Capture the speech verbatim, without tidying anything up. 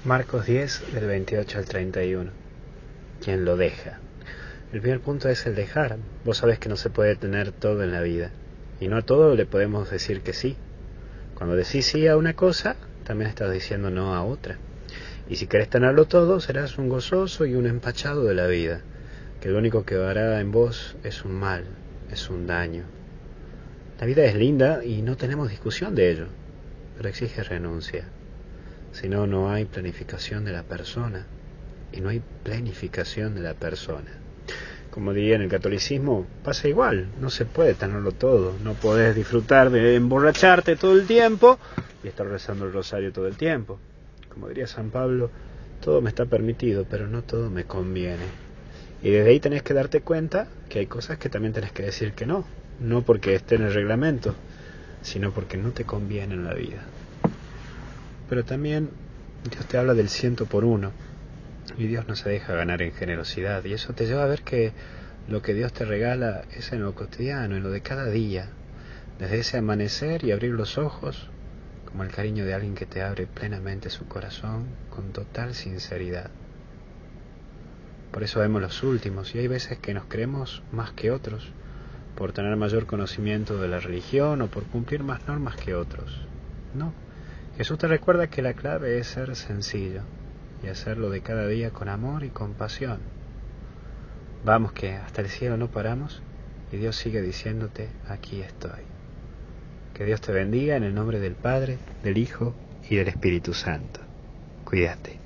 Marcos diez, del veintiocho al treinta y uno. ¿Quién lo deja? El primer punto es el dejar. Vos sabés que no se puede tener todo en la vida. Y no a todo le podemos decir que sí. Cuando decís sí a una cosa, también estás diciendo no a otra. Y si querés tenerlo todo, serás un gozoso y un empachado de la vida, que lo único que hará en vos es un mal, es un daño. La vida es linda y no tenemos discusión de ello, pero exige renuncia. Si no, no hay planificación de la persona, y no hay planificación de la persona. Como diría en el catolicismo, pasa igual, no se puede tenerlo todo, no podés disfrutar de emborracharte todo el tiempo y estar rezando el rosario todo el tiempo. Como diría San Pablo, todo me está permitido, pero no todo me conviene. Y desde ahí tenés que darte cuenta que hay cosas que también tenés que decir que no, no porque esté en el reglamento, sino porque no te conviene en la vida. Pero también Dios te habla del ciento por uno, y Dios no se deja ganar en generosidad, y eso te lleva a ver que lo que Dios te regala es en lo cotidiano, en lo de cada día, desde ese amanecer y abrir los ojos, como el cariño de alguien que te abre plenamente su corazón con total sinceridad. Por eso vemos los últimos, y hay veces que nos creemos más que otros, por tener mayor conocimiento de la religión o por cumplir más normas que otros. No, Jesús te recuerda que la clave es ser sencillo y hacerlo de cada día con amor y compasión. Vamos que hasta el cielo no paramos y Dios sigue diciéndote, aquí estoy. Que Dios te bendiga en el nombre del Padre, del Hijo y del Espíritu Santo. Cuídate.